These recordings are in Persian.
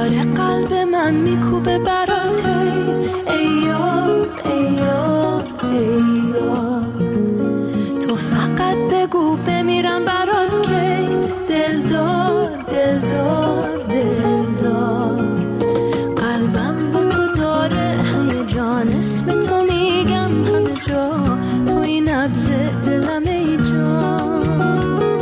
داره قلب من میکوبه برات ای یار ای یار ای یار تو فقط بگو بمیرم برات که دلدار دلدار دلدار قلبم با تو داره هیجان اسم تو میگم همه جا توی نبض دلم ای جان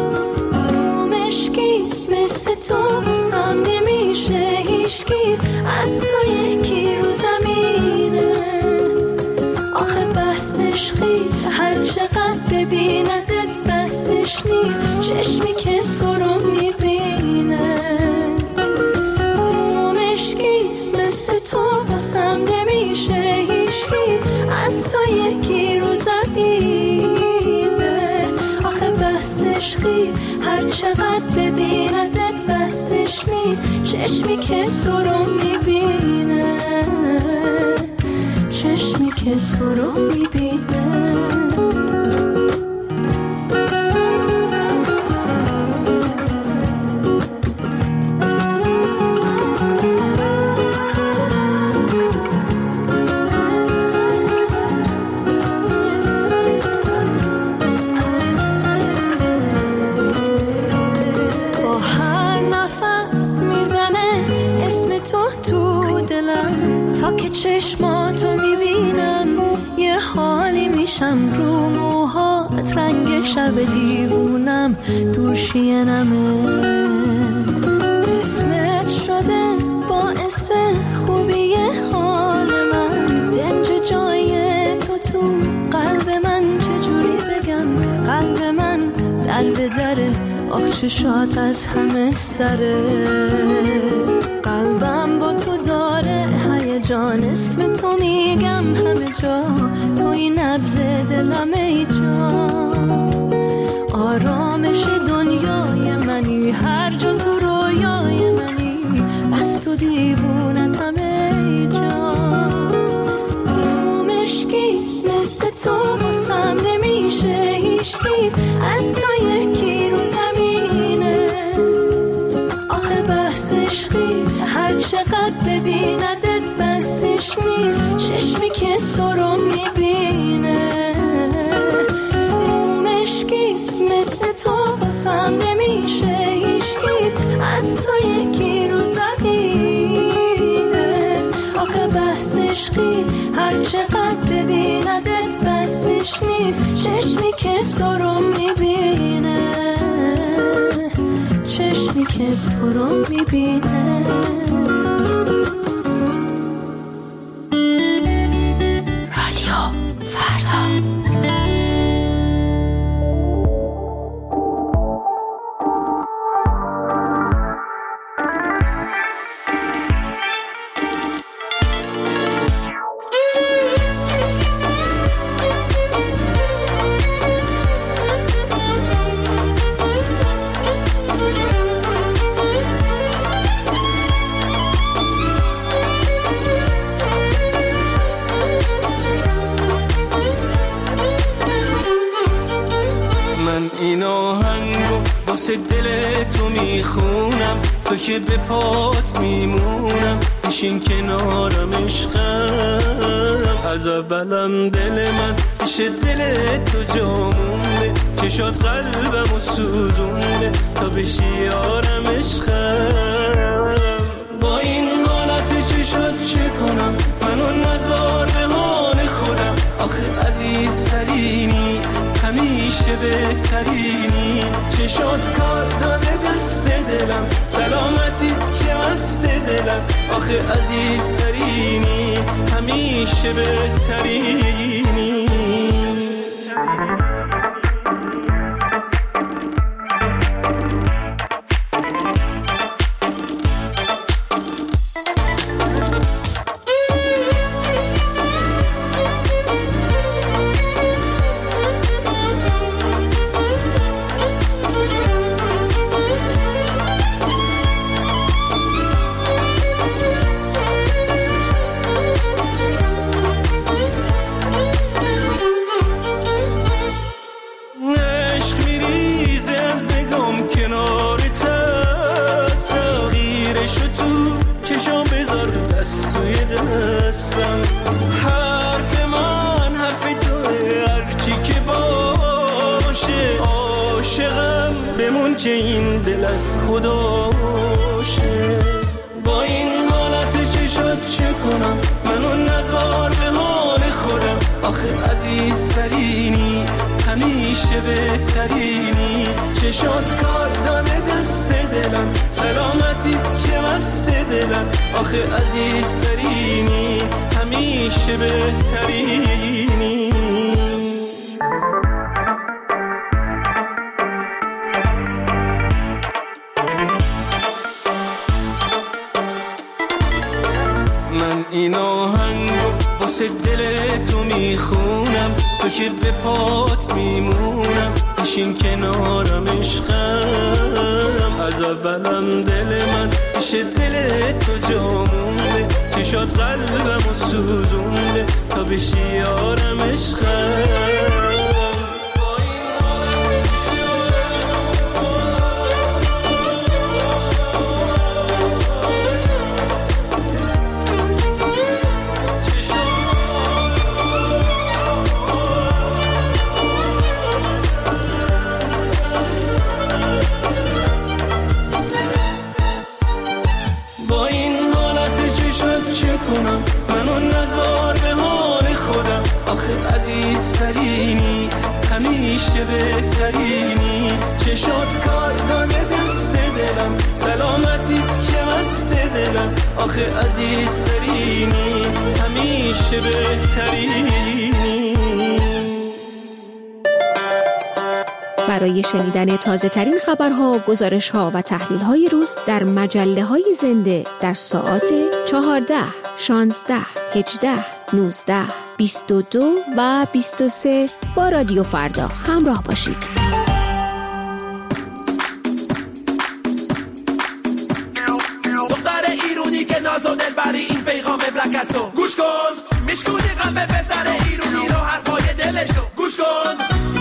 مشکی مثل تو بسام نمیشه هیچکی از تو یکی رو زمینه آخه بس عشقی هر چقدر ببیندت بسش نیست چشمی که تو رو میبینه مشکی مثل تو بسام نمیشه هیچکی از تو یکی رو زمینه آخه بس عشقی هر چقدر ببیندت بسش نیست چشمی که تو رو میبینه چشمی که تو رو میبینه چشماتو میبینم یه حالی میشم رو موهات رنگ شب دیوونم دوشینمه اسمت شده باعث خوبی حال من دنج جای تو قلب من چجوری بگم قلب من در به دره آخ چشات از همه سره قلبم با تو داره هیجان اسم تو میگم همه جا توی نبض دلم ای جان آرامش دنیای منی هر جا تو رویای منی بس تو دیوونتم ای جان مشکی مثل تو واسم نمیشه هیچکی از تو یکی رو زمینه آخه بحث عشقی هر چقدر ببیندت بسش نیست چشمی که تو رو میبینه مشکی مثل تو واسم نمیشه هیچکی از تو یکی رو زمینه آخه بحث عشقی هر چقدر ببیندت بسش نیست چشمی که تو رو میبینه چشمی که تو رو میبینه رادیو فردا این آهنگو واسه دل تو میخونم تو که به پات میمونم بشین کنارم عشقم از اولم دل من پیش دل تو جامونه چشات قلبمو سوزونده تا بشی یارم عشقم با این حالت چشات چه کنم منو نذار به حال خودم آخه عزیزترینی همیشه بهترینی چشات کار داده دست دلم سلامتیت که مست دلم آخه عزیزترینی همیشه بهترینی از خداشه. با این حالت چی شد چه کنم، منو نذار به حال خودم. آخه عزیزترینی، همیشه بهترینی. چشات کار دانه دست دلم، سلامتیت که مست دلم. آخه عزیزترینی، همیشه بهترینی. من این آهنگو واسه دل تو میخونم، تو که به پات میمونم. بشین کنارم عشقم، از اولم دل من پیش دل تو جامونه. چشات قلبم و سوزونه تا بشی یارم عشقم. منو نذار به حال خودم. آخه عزیزترینی، همیشه بهترینی. چشات کار دانه دست دلم، سلامتیت که مست دلم. آخه عزیزترینی، همیشه بهترینی. برای شنیدن تازه ترین خبرها، گزارش‌ها و تحلیل‌های روز در مجله‌های زنده در ساعات 14، 16، 18، 19، 22 و 23 با رادیو فردا همراه باشید. دختر ایرونی که ناز و دلبری، این پیغام بلکتو گوش کن. میشکونی غم به پسر ایرونی رو، حرفای دلشو گوش کن.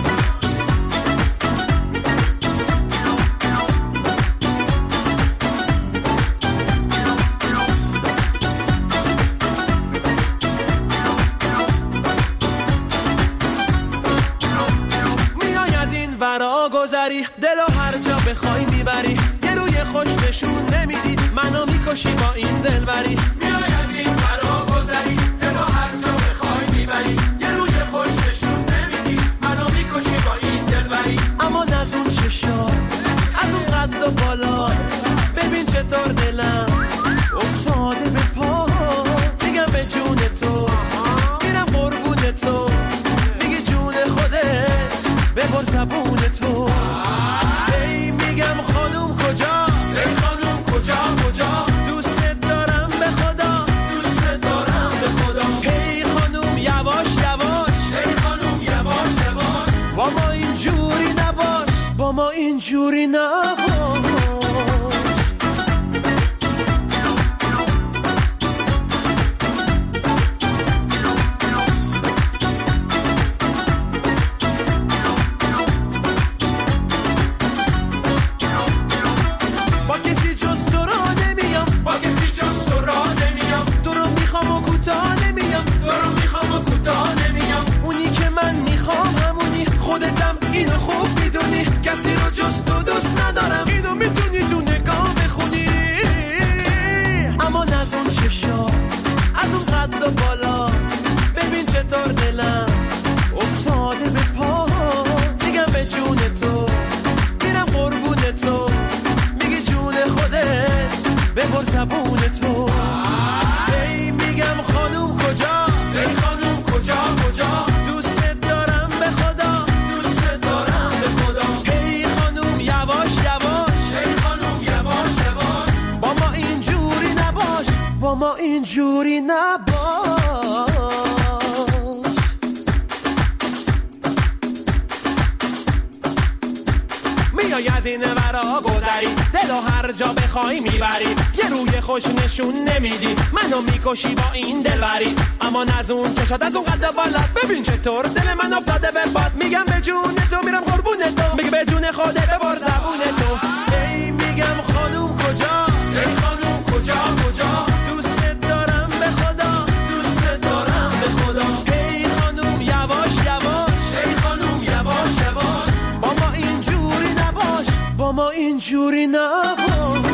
دلو هر جا بخوای میبری، یه روی خوش نشون نمیدی، منو میکشی با این دلبری. میای از این فرا گذری، دلو هر جا بخوای میبری، یه روی خوش نشون نمیدی، منو میکشی با این دلبری. اما از اون چشا، از اون قد و بالا، ببین چطور دلم افتاده به پا. میگم به جون تو، میرم قربون تو، میگی جون خودت ببر زبون تو. ما اینجوری نباش. با کسی جز تو را نمیام، با کسی جز تو را نمیام. تو رو میخوام و کوتاه نمیام، تو رو میخوام و کوتاه نمیام. اونی که من میخوام همونی، خودتم اینو خوب میدونی. کسی رو جز تو دوست ندارم، اینو میتونی تو نگاه بخونی. اما از اون چشا، از اون قد و بالا، ببین چطور دلم افتاده به پا. میگم به جون تو، میرم قربون تو، میگی جون خودت ببر زبون تو. ای میگم خانوم کجا، ای خانوم کجا کجا. دوست دارم به خدا، دوست دارم به خدا. ای خانوم یواش یواش، ای خانوم یواش یواش. با ما اینجوری نباش، با ما اینجوری نباش. میای از این ورا گذری، دلو هر جا بخوای میبری. یه روی خوش نشون نمیدی، منو میکشی با این دلبری. اما از اون چشات، از اون قد بالات، ببین چطور دل من افتاده به باد. میگم به جون تو، میرم قربون تو، میگه به جون خودت ببر زبون تو. ای میگم خانوم کجا، ای خانوم کجا کجا. دوست دارم به خدا، دوست دارم به خدا. ای خانوم یواش یواش، ای خانوم یواش یواش. با ما اینجوری نباش، با ما این اینجوری نباش.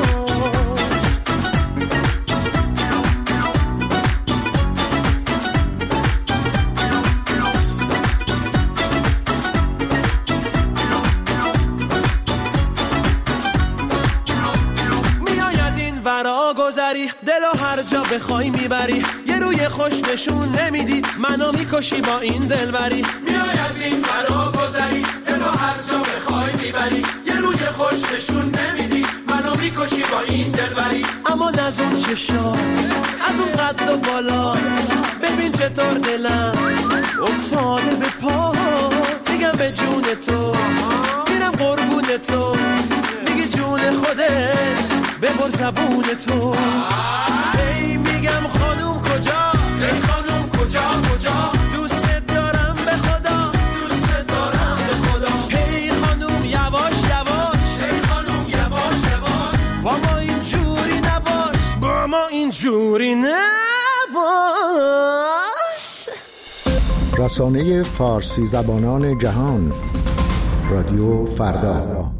میای از این ورا گذری، دلو هر جا بخوای میبری، یه روی خوش نشون نمیدی، منو میکشی با این دلبری. میای از این ورا گذری، دلو هر جا بخوای میبری، یه روی خوش نشون نمیدی، منو میکشی با این دلبری. اما نزون چشا از اون قد و بالا، ببین چطور دلم افتاده به پا، میگم به جون تو میرم قربون تو، میگی جون خودت ببر زبون تو. ای میگم خانوم کجا، ای خانوم کجا کجا، دوست دارم به خدا، دوست دارم به خدا. ای خانوم یواش یواش، ای خانوم یواش یواش، با ما اینجوری نباش، با ما اینجوری نباش. رسانه فارسی زبانان جهان، رادیو فردا.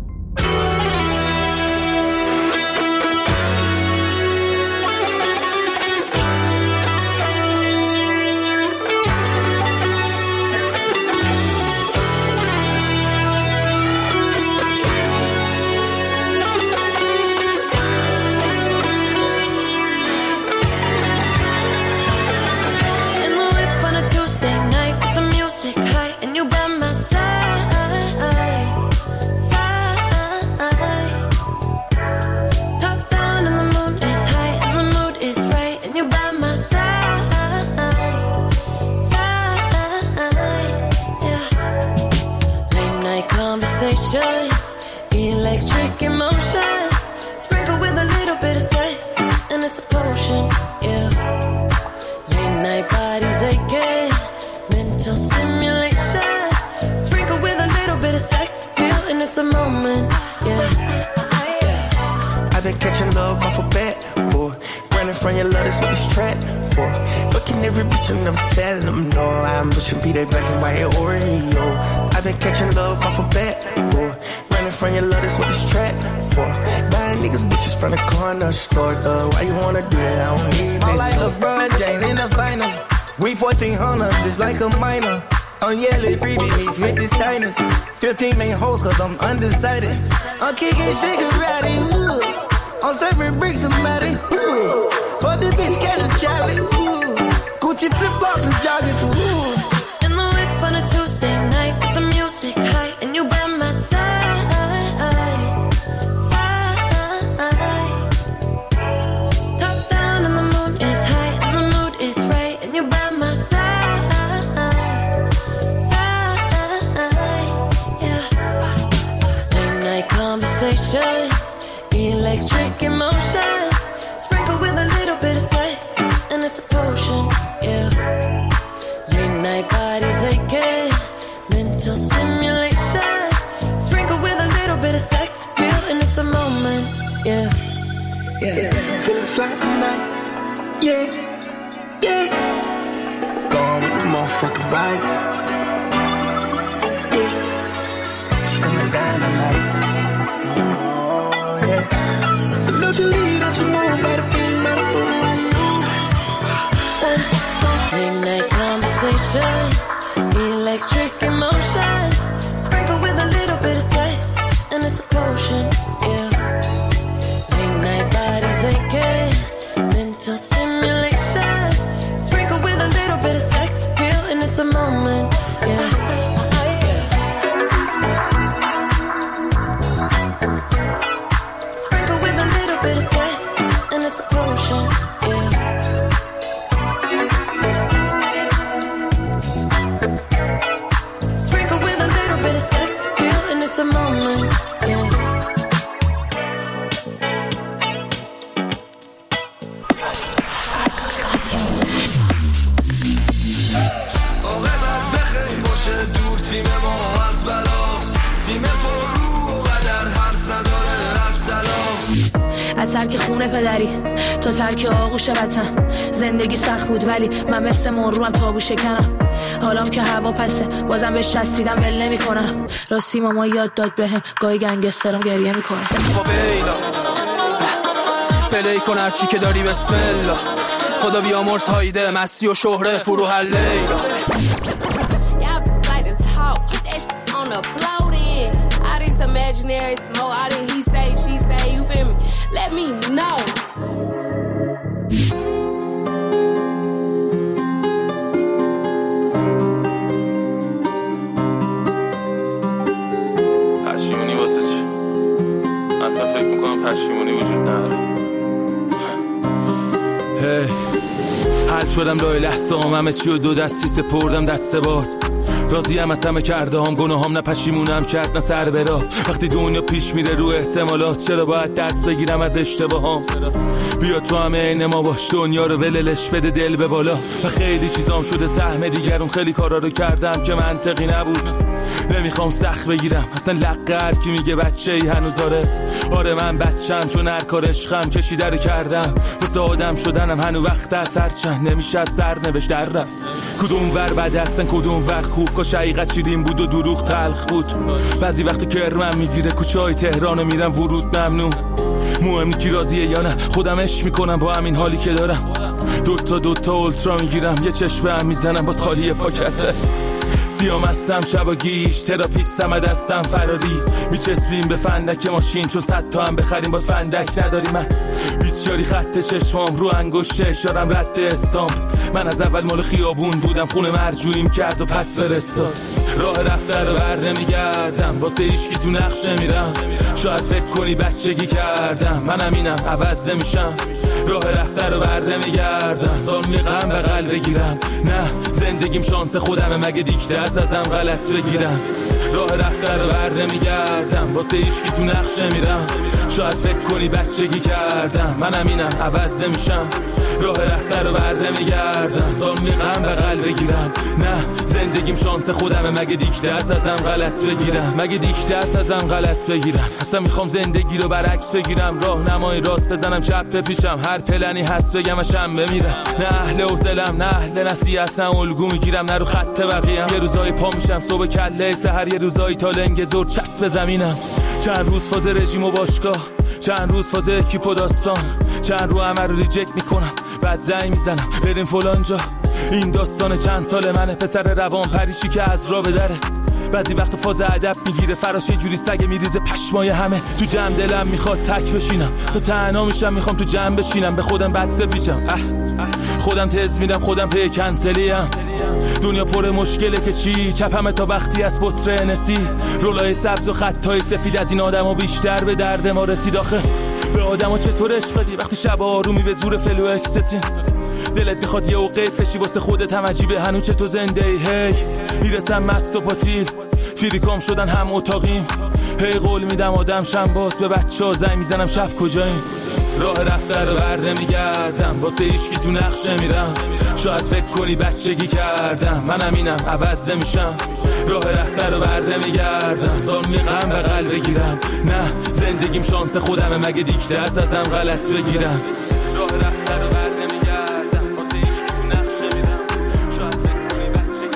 Electric emotions, sprinkle with a little bit of sex, and it's a potion, yeah. Late night bodies aching, mental stimulation, sprinkle with a little bit of sex appeal, and it's a moment, yeah. I've been catching love off a bat, boy. Running from your love, that's what this trap for. Fucking every bitch and I'm telling them no. I'm pushing be that black and white Oreo. I've been catching love off a bat, boy. From your love, that's what this trap for. Buying niggas bitches from the corner store. Why you wanna do that? I don't need it. I'm like LeBron James in the finals. We 1400, just like a minor. I'm yelling freebies with the signers. 15 main hoes, cause I'm undecided. I'm kicking cigarette, ooh. I'm serving bricks and matty, ooh. For the bitch, catch a Charlie, ooh. Gucci flip-flops and joggers, ooh. In the whip on a Tuesday night with the music high, and you by my side. Electric emotions, sprinkle with a little bit of sex, and it's a potion, yeah. Late night bodies aching, mental stimulation, sprinkle with a little bit of sex appeal, and it's a moment, yeah. Yeah. Feeling fly tonight, yeah, yeah. Going with the motherfucking vibe, yeah. It's going down tonight. Don't you leave, don't you move, better bing, better boom, right you. Late night conversations, electric emotions, sprinkle with a little bit of sex, and it's a potion, yeah. Late night bodies aching, mental stimulation, sprinkle with a little bit of sex appeal, and it's a moment, yeah. از ترک خونه پدری تا ترک آغوش وطن. زندگی سخت بود ولی من مثل مروم تابو شکنم. حالام که هوا پسه بازم بهش چسبیدم ول نمی کنم. راستی ماما یاد داد بهم گاهی گنگسترم گریه میکنه. فاویلا پلی کن هرچی که داری بسم الله. خدا بیامرز هایده مستی و شهره فروح لیلا. Imaginary smoke, all that he say, she say, you feel me? Let me know. پشیمونی واسه چی؟ اصلا فکر میکنم پشیمونی وجود نداره. حل شدم لای لحظه همه چی و دو دستی سپردم دست باد. راضیم از همه کرده هم گناهام نه پشیمونم کرد نه سر برا. وقتی دنیا پیش میره رو احتمالات چرا باید درس بگیرم از اشتباهام؟ بیا تو همه عین ما باش دنیا رو وللش بده دل به بالا. و خیلی چیزام شده سهم دیگرون خیلی کارا رو کردم که منطقی نبود. نمیخوام سخت بگیرم اصلا لقه هر کی میگه بچه ای هنوز آره من بچم چون هر کار عشقم کشیده رو کردم. واسه آدم شدنم هنو وقت از هر چند نمیشه از سر نوشت در رفت. کدوم ور بد هستن کدوم ور خوب کاش حقیقت شیرین بود و دروغ تلخ بود. بعضی وقت کرمم میگیره کوچه های تهرانو میرم ورود ممنوع. مهم کی راضیه یا نه خودم عشق میکنم با همین حالی که دارم. دوتا اولترا میگیرم یه چشمه هم میزنم باز خالی پاکته. سیام هستم شبا گیش تراپیستم دستم فراری. میچسبیم به فندک ماشین چون 100 تا هم بخریم باز فندک نداری. من 24 خط چشمام رو انگشت اشارم رد استامپ. من از اول مال خیابون بودم خونه مرجوعیم کرد و پس فرستاد. راه رفته رو بر نمیگردم واسه هیچکی تو نقش نمیرم. شاید فکر کنی بچگی کردم منم اینم عوض نمیشم. راه رفته رو بر نمیگردم زانوی غم بغل بگیرم. نه زندگیم شانس خودمه مگه دیکته ازم غلط بگیرم. راه رفته رو بر نمیگردم واسه هیچکی تو نقش نمیرم. شاید فکر کنی بچگی کردم منم اینم عوض نمیشم. راه رفته رو بر نمیگردم زانوی غم بغل بگیرم. نه زندگیم شانس خودمه مگه دیکته ازم غلط بگیرم. مگه دیکته ازم غلط بگیرم. اصلا میخوام زندگی رو برعکس بگیرم. راهنمای راست بزنم چپ بپیشم. هر پلنی هست بگم شم بمیرم. نه اهل حوصله‌ام نه اهل نصیحتم. الگو میگیرم نه رو خط بقیه‌ام. یه روزای پا میشم صبح کله سحر یه روزای تا لنگ زور چسب زمینم. چند روز فاز رژیم و باشگاه چند روز فاز اکیپ و داستان. چند رو همه رو ریجکت میکنم بعد زنگ میزنم بریم فلان جا. این داستان چند سال منه پسر روان پریشی که از راه بدره. بعضی وقت فاز ادب میگیره فراش یه جوری سگ میریزه پشمای همه. تو جمع دلم میخواد تک بشینم تو تنها میشم میخوام تو جمع بشینم. به خودم بد سپیچم خودم تز میدم خودم پی کنسلیم. دنیا پر مشکله که چی چپمه تا وقتی از بطره نسی. رولای سبز و خطای سفید از این آدم ها بیشتر به درد ما رسید. آخه به آدم ها چطور عشق بدی وقتی شب آرومی به زور فلو اکستین. دلت میخواد یه اوقیت بشی واسه خودت هم عجیبه هنوز چه تو زنده ای. هی میرسم مست و پاتیل فریکام شدن هم اتاقیم. هی قول میدم آدم شم باز به بچه ها زنگ میزنم شب کجاییم. راه رفته رو بر نمیگردم واسه هیچکی تو نقش نمیرم. شاید فکر کنی بچگی کردم منم اینم عوض نمیشم. راه رفته رو بر نمیگردم زانوی غم بغل بگیرم. نه زندگیم شانس خودمه مگه دیکته ازم غلط بگیرم. راه رفته رو بر نمیگردم واسه هیچکی تو نقش نمیرم. شاید فکر کنی بچگی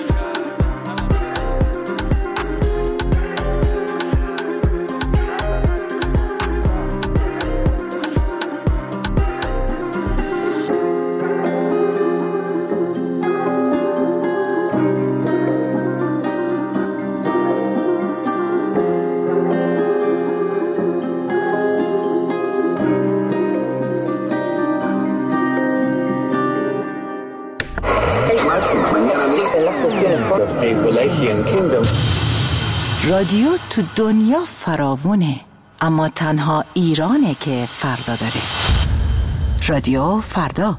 رادیو تو دنیا فراوونه اما تنها ایرانه که فردا داره. رادیو فردا.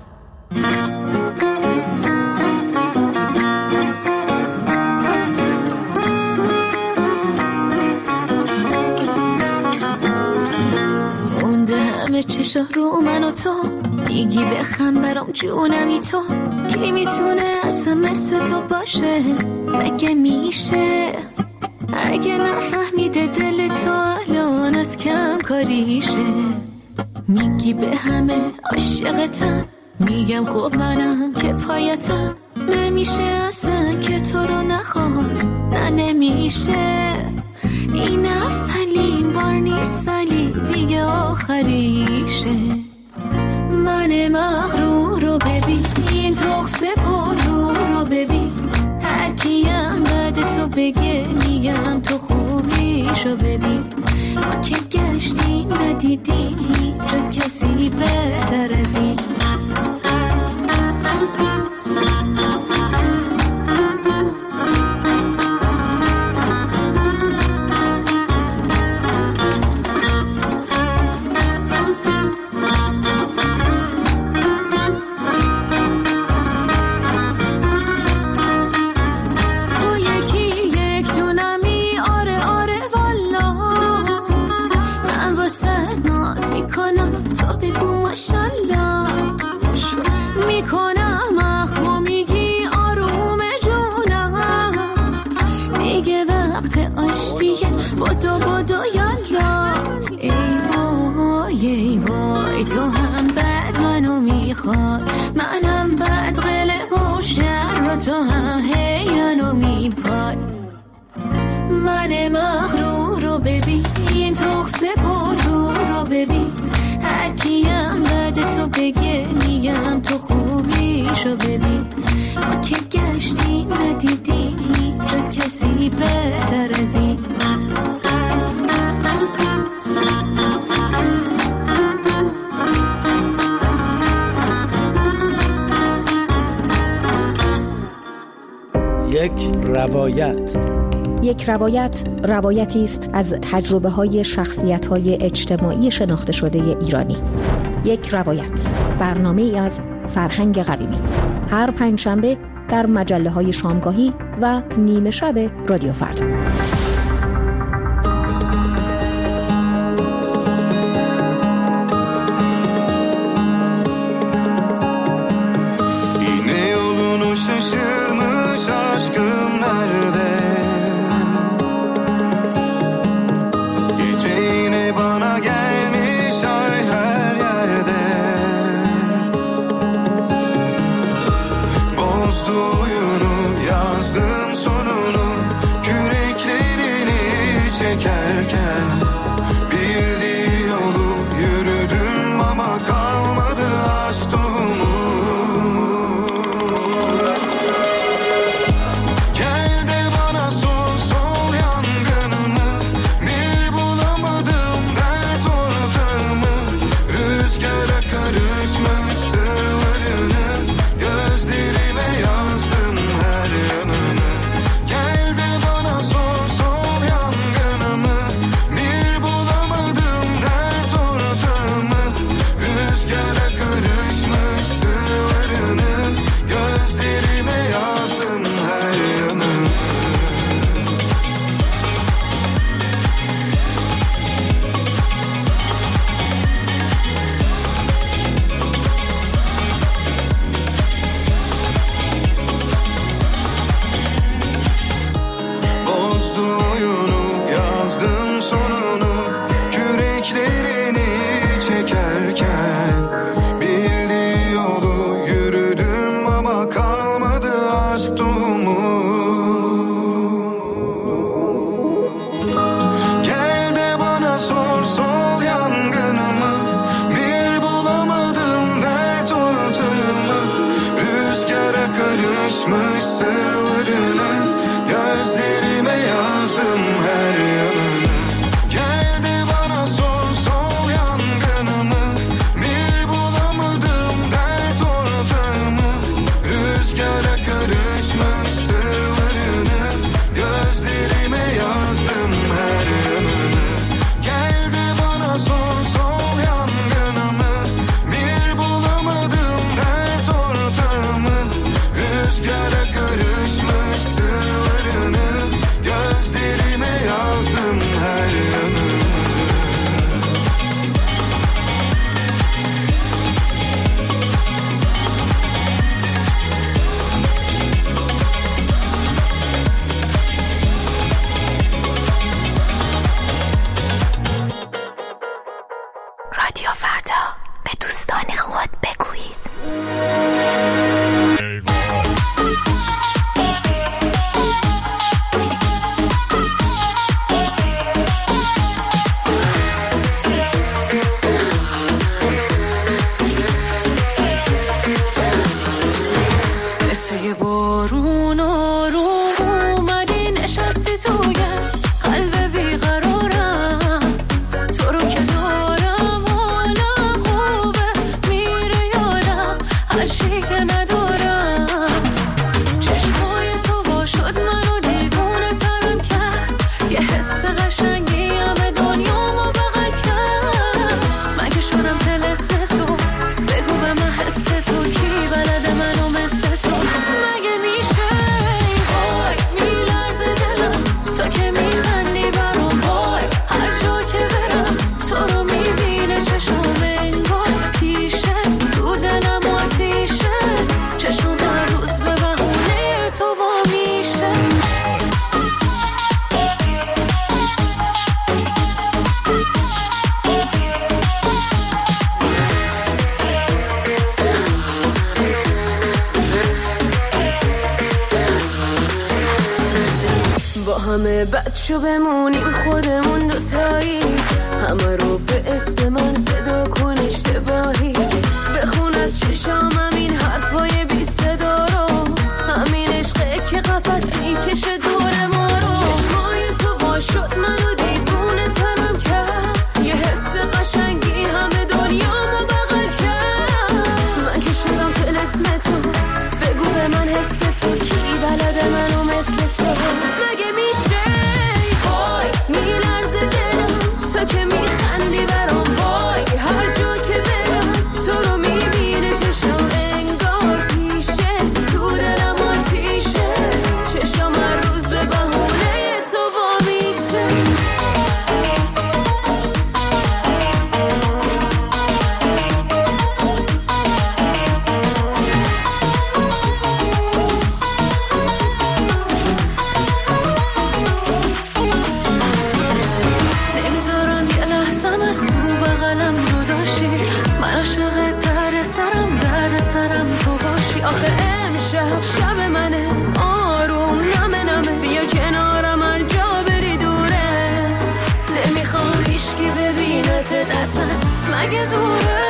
مونده همه چشا رو من و تو میگی بخم برام جونمی تو. کی میتونه اصلا مثل تو باشه مگه میشه؟ اگه نفهمیده دل تو الان از کم کاریشه. میگی به همه عاشقتم، میگم خب منم که پایتم. نمیشه اصلا که تو رو نخواست، نه نمیشه. این اولین بار نیست ولی دیگه آخریشه. من مغرور رو ببین، این تخص پر رو ببین. هر کیم بعد تو بگه میگم تو خوبیشو ببین. ما که گشتیم ندیدیم هیچ کسی بهتر از این. تو هم بعد منو میخواد، منم بعد قله و شر و تو هم هی منو میپای. من مغرور رو ببین، این تخص پر رو ببین. هر کیم بعد تو بگه میگم تو خوبیشو ببین. ما که گشتیم ندیدیم هیچ کسی بهتر از این. یک روایت روایتی است از تجربه‌های شخصیت‌های اجتماعی شناخته شده ایرانی. یک روایت، برنامه‌ای از فرهنگ قویمی، هر پنجشنبه در مجله‌های شامگاهی و نیمه شب رادیو فردا. Rüzgara karışma هرچی که ندارم. چشمای تو وا شد منو دیوونه ترم کرد، یه حس قشنگی همه دنیامو بغل کرد. من که شدم طلسم تو، بگو به من حس تو کی بلده منو مثل تو. مگه میشه وای میلرزه دلم تو که میخندی برام، وای هر جا که برم تو رو میبینه چشم انگار پیشت، تو دلم آتیشه، چشم هر روز به بهونه تو وا میشه. با همه بچه بمونیم خودمون دوتایی، همه رو به اسم من صدا کن اشتباهی، بخون از چشامم این حرفای بی صدا رو، همین عشقه که قفس میکشه دور ما رو. چشمای تو وا شد منو دیوونه ترم کرد، یه حس قشنگی همه دنیامو بغل کرد. من که شدم طلسم تو، بگو به من حس تو کی بلده منو مثل تو. مگه میشه وای میلرزه دلم تو که میخندی برام، وای هر جا که برم تو رو میبینه چشم انگار پیشت، تو دلم آتیشه، چشم هر روز به بهونه تو وا میشه. نمیذارم یه لحظم از تو بغلم جداشی، من عاشق درد سرم تو باشی. آخه امشب شب منه آروم نمه، بیا کنارم هر جا بری دوره، نمیخوام هیچکی ببینت اصلا مگه زوره.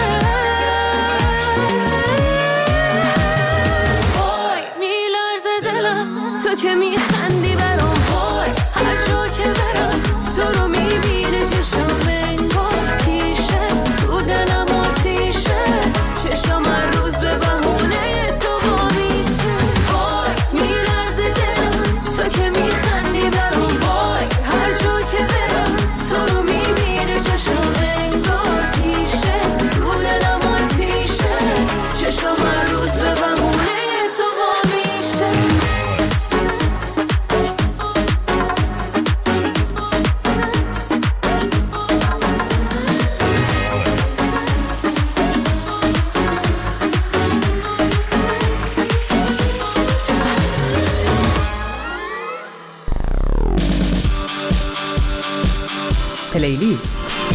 وای میلرزه دلم تو که میخندی برام، وای هر جا که برم تو رو میبینه چشم انگار پیشت، تو دلم آتیشه، چشم هر روز به بهونه تو وا میشه. وای میلرزه دلم تو که میخندی برام، وای هر جا که برم تو رو میبینه چشم انگار پیشت، تو دلم آتیشه، چشم هر روز به بهونه تو وا میشه. پلیلیست.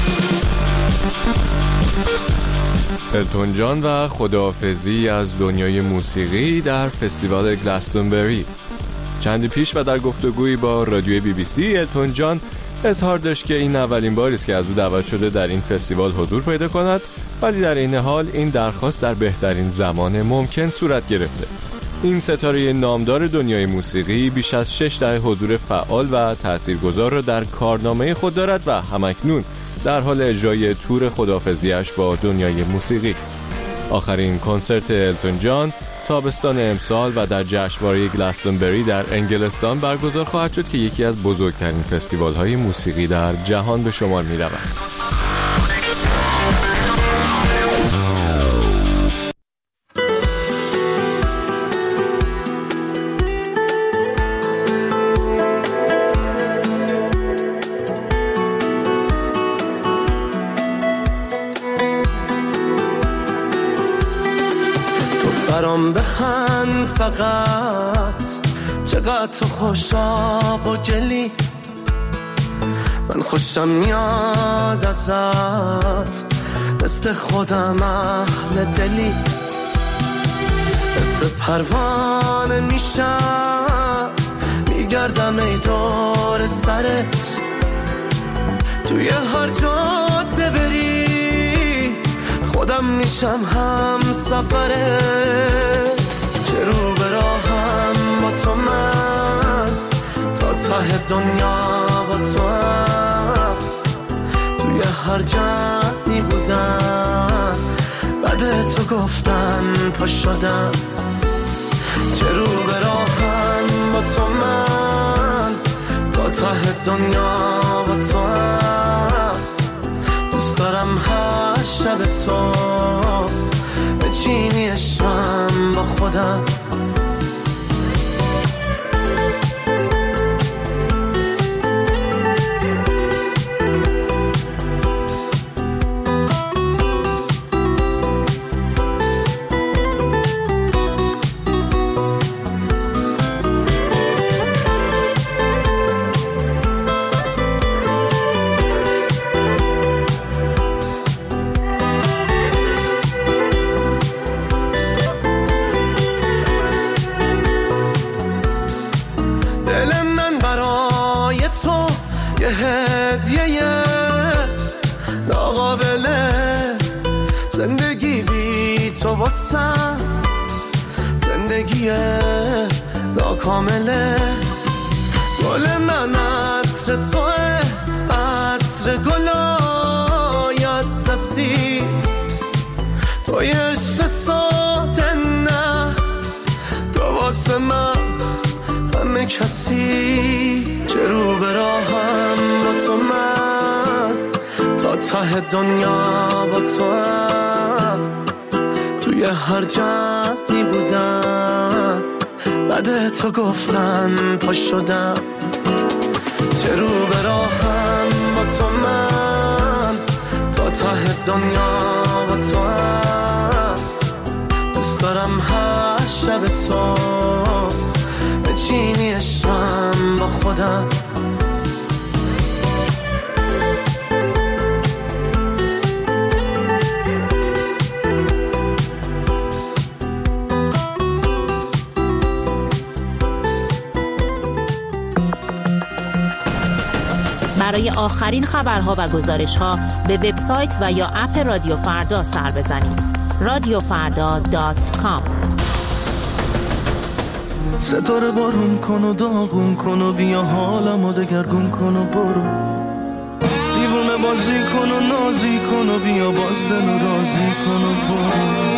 التون جان و خداحافظی از دنیای موسیقی در فستیوال گلستونبری. چندی پیش و در گفتگویی با رادیوی BBC التون جان اظهار داشت که این اولین باری است که از او دعوت شده در این فستیوال حضور پیدا کند، ولی در این حال این درخواست در بهترین زمان ممکن صورت گرفته. این ستاره نامدار دنیای موسیقی بیش از 6 دهه حضور فعال و تاثیرگذار را در کارنامه خود دارد و همکنون در حال اجرای تور خداحافظی‌اش با دنیای موسیقی است. آخرین کنسرت التون جان تابستان امسال و در جشنواره گلستونبری در انگلستان برگزار خواهد شد که یکی از بزرگترین فستیوال‌های موسیقی در جهان به شمار می‌رود. برام بخند فقط، چقدر تو خوشاب و گلی، من خوشم میاد ازت، مثل خودم اهل دلی، مثل پروانه میشم میگردم ای دور سرت، توی هر جاده بری خودم میشم هم سفرت، که رو به راهم با تو من تا ته دنیا با تو هم، توی هر جمعی بودم بعد تو گفتن پا شدم، چه رو به راهم با تو من، تا ته دنیا با تو هم. دوست دارم هر شب تو به چینی عشقم با خودم. زندگی ناکامله، گل من عطر توه، عطر گلای از دستی، توی عشق ساده نه، تو واسه من همه کسی. چه رو به راهم با تو من، تا ته دنیا با تو هم. توی هر جمعی بودم، بعد تو گفتن پا شدم. چه رو به راهم با تو من، تا ته دنیا با تو هم. دوست دارم هر شب تو به چینی عشقم با خودم. برای آخرین خبرها و گزارش‌ها به وبسایت و یا اپ رادیو فردا سر بزنید. radiofarda.com. ستاره بارون کن و داغون کن و بیا حالمو دگرگون کن و برو، دیوونه بازی کن و نازی کن و بیا باز دل و رازی کن و برو.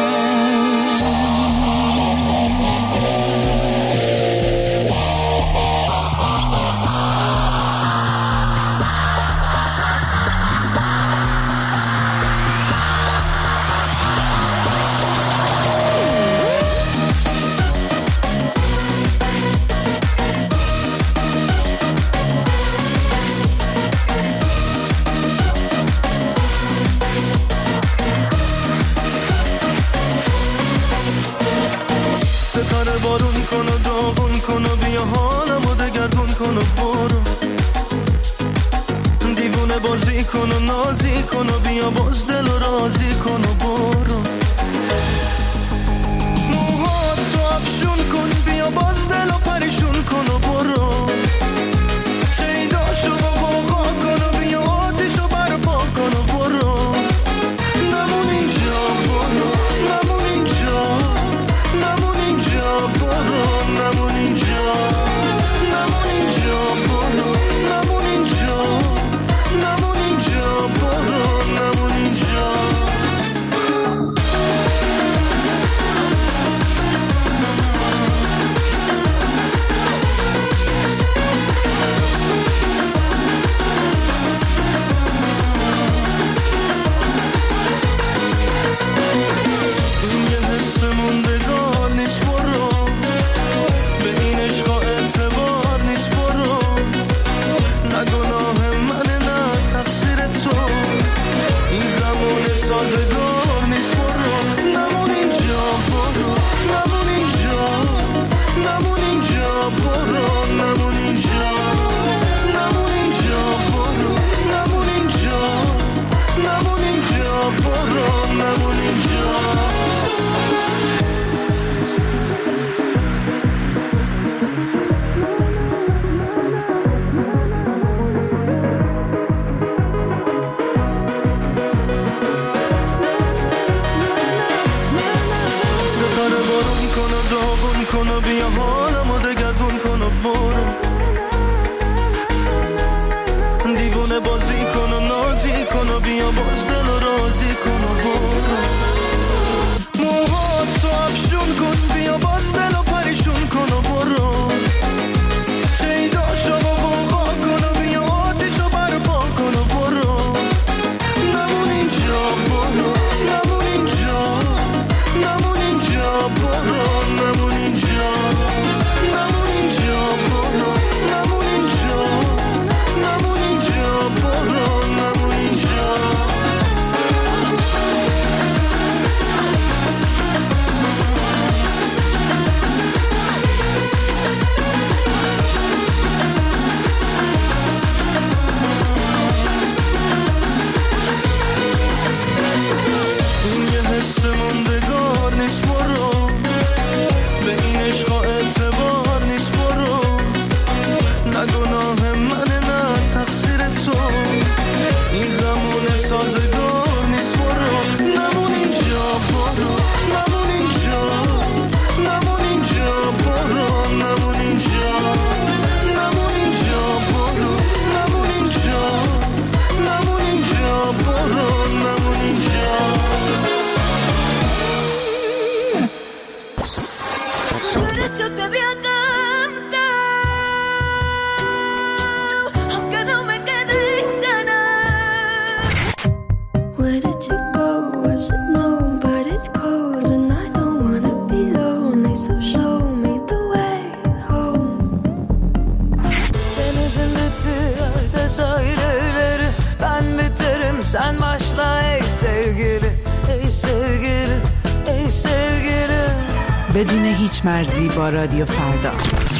ستاره بارون کن و داغون کن و بیا حالمو دگرگون کن و برو، دیوونه بازی کن و نازی کن و بیا باز دل و رازی کن و برو. موهاتو افشون کن بیا باز دل و پریشون کن و برو، شیداشو با غوغا کن و بیا آتیشو برپا کن و برو. نمون اینجا برو، نمون اینجا، نمون اینجا برو، نمون اینجا، نمون اینجا برو، نمون اینجا، نمون اینجا برو، نمون اینجا. بدون هیچ مرزی با رادیو فردا.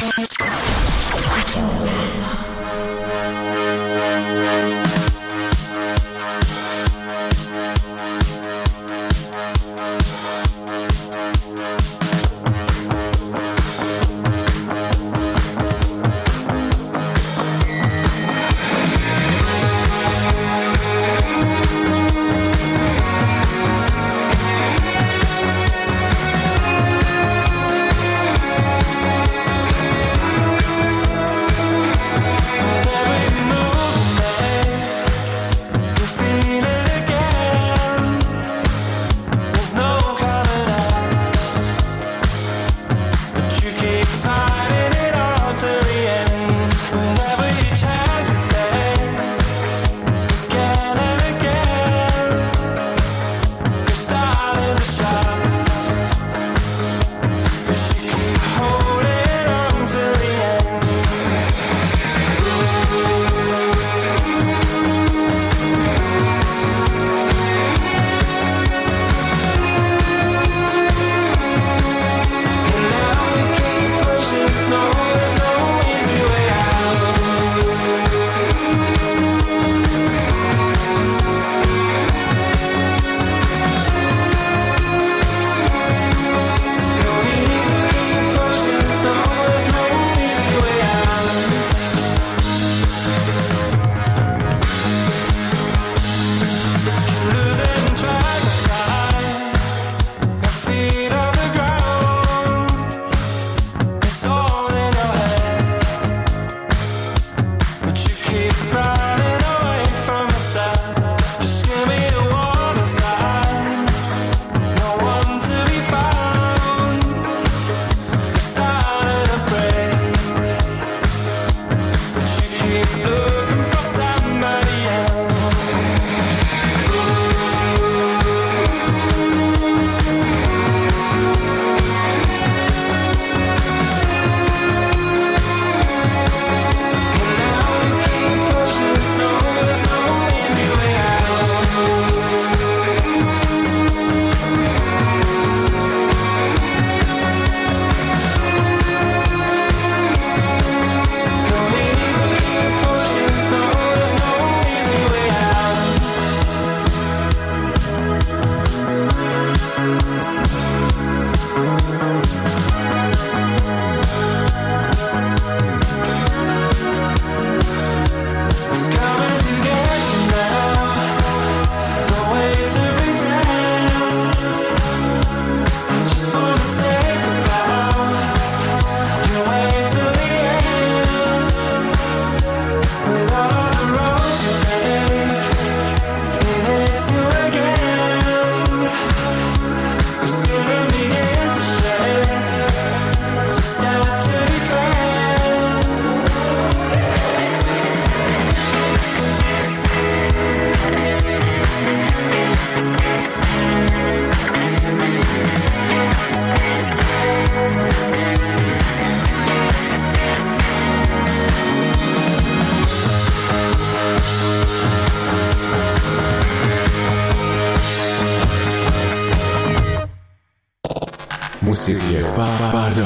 موسیقی فردا.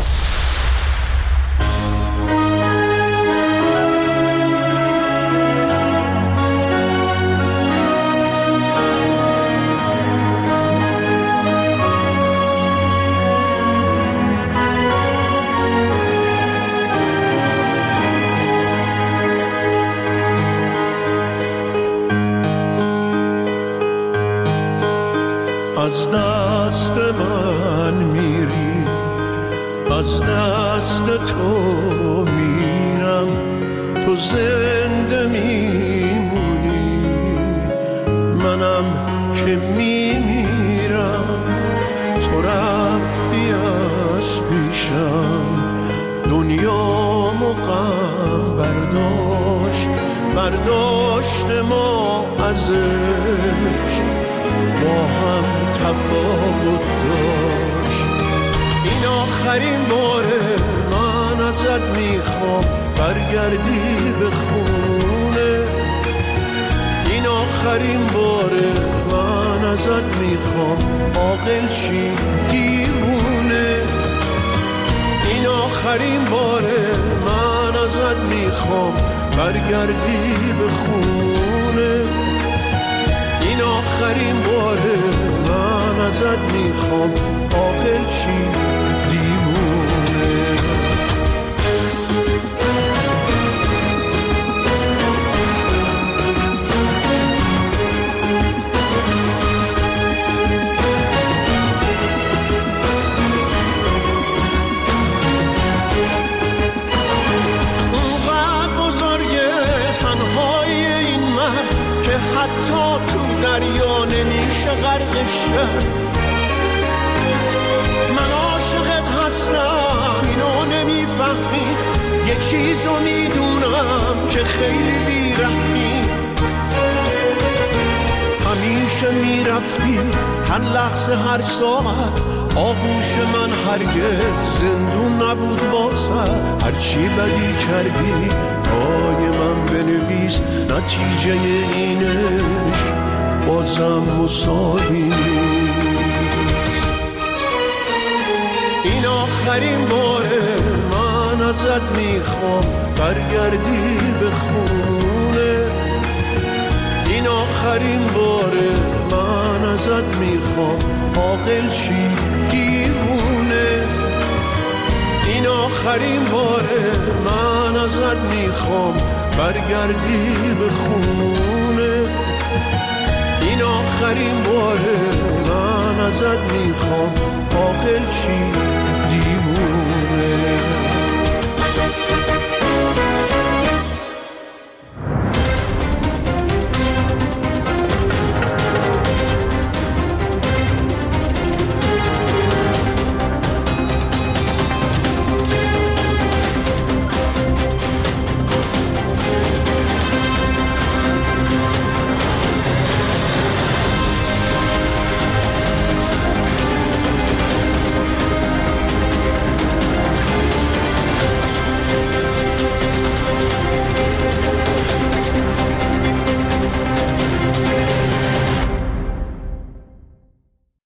از دست من میری، از دست تو میرم، تو زنده میمونی، منم که میمیرم. تو رفتی از پیشم، دنیامو غم برداشت ما ازش، با هم تفاوت داشت. این آخرین باره من ازت میخوام برگردی به خونه. این آخرین باره من ازت میخوام عاقل شی دیوونه. این آخرین باره من ازت میخوام برگردی به خونه. این آخرین باره من ازت میخوام عاقل شی دیوونه. حتی تو دریا نمیشه غرقش کرد. من عاشقت هستم اینو نمیفهمی، یه چیزو میدونم که خیلی بیرحمی. همیشه میرفتی هر لحظه هر ساعت، آغوش من هرگز زندون نبود واسه. هرچی بدی کردی پای من بنویس، نتیجه اینش بازم مساوی نیست. این آخرین باره من ازت میخوام برگردی به خونه. این آخرین باره من ازت میخوام عاقل شی دیوونه. این آخرین باره من ازت میخوام برگردی به خونه. این آخرین باره من ازت میخوام عاقل شی